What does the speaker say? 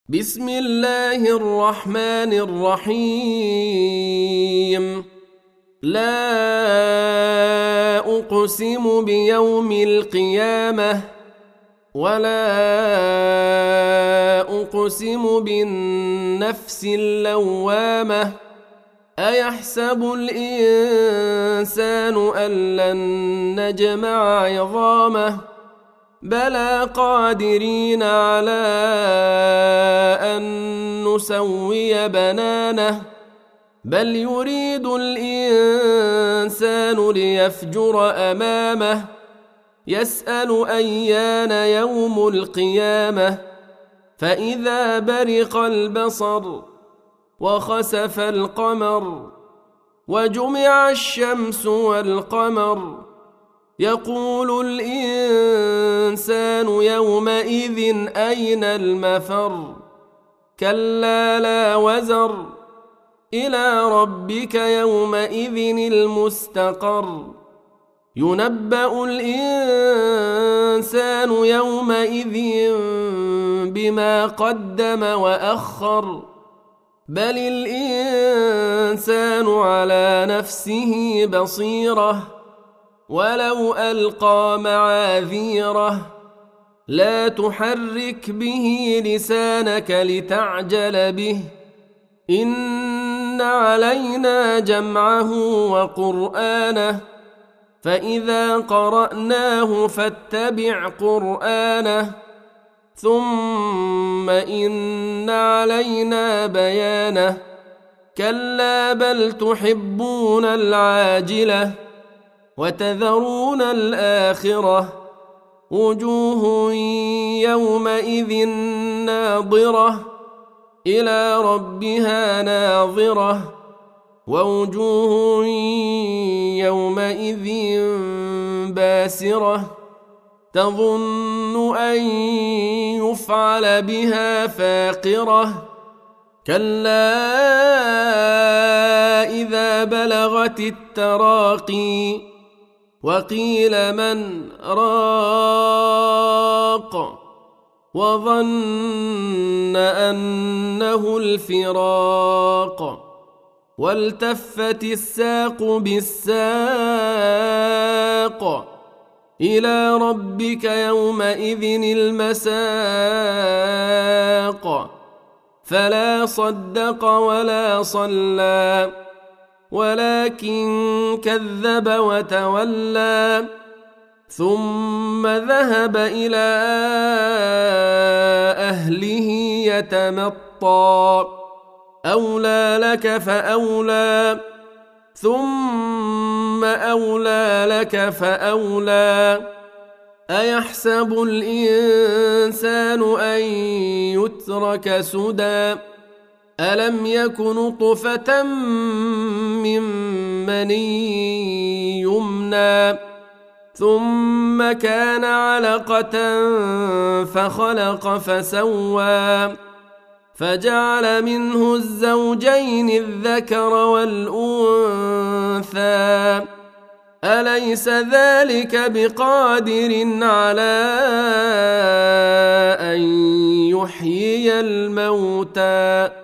بسم الله الرحمن الرحيم. لا أقسم بيوم القيامة ولا أقسم بالنفس اللوامة. أيحسب الإنسان أن لن نجمع عظامه بلى قادرين على أن نسوي بنانه بل يريد الإنسان ليفجر أمامه يسأل أيان يوم القيامة فإذا برق البصر وخسف القمر وجمع الشمس والقمر يقول الإنسان يومئذ أين المفر كلا لا وزر إلى ربك يومئذ المستقر ينبأ الإنسان يومئذ بما قدم وأخر بل الإنسان على نفسه بصيرة ولو ألقى معاذيره لا تحرك به لسانك لتعجل به إن علينا جمعه وقرآنه فإذا قرأناه فاتبع قرآنه ثم إن علينا بيانه كلا بل تحبون العاجلة وتذرون الآخرة وجوه يومئذ ناظرة إلى ربها ناظرة ووجوه يومئذ باسرة تظن أن يفعل بها فاقرة كلا إذا بلغت التراقي وقيل من راق وظن أنه الفراق والتفت الساق بالساق إلى ربك يومئذ المساق فلا صدق ولا صلى ولكن كذب وتولى ثم ذهب إلى أهله يتمطى أولى لك فأولى ثم أولى لك فأولى أيحسب الإنسان أن يترك سدى ألم يك نطفة من مني يمنى ثم كان علقة فخلق فسوى فجعل منه الزوجين الذكر والأنثى أليس ذلك بقادر على أن يحيي الموتى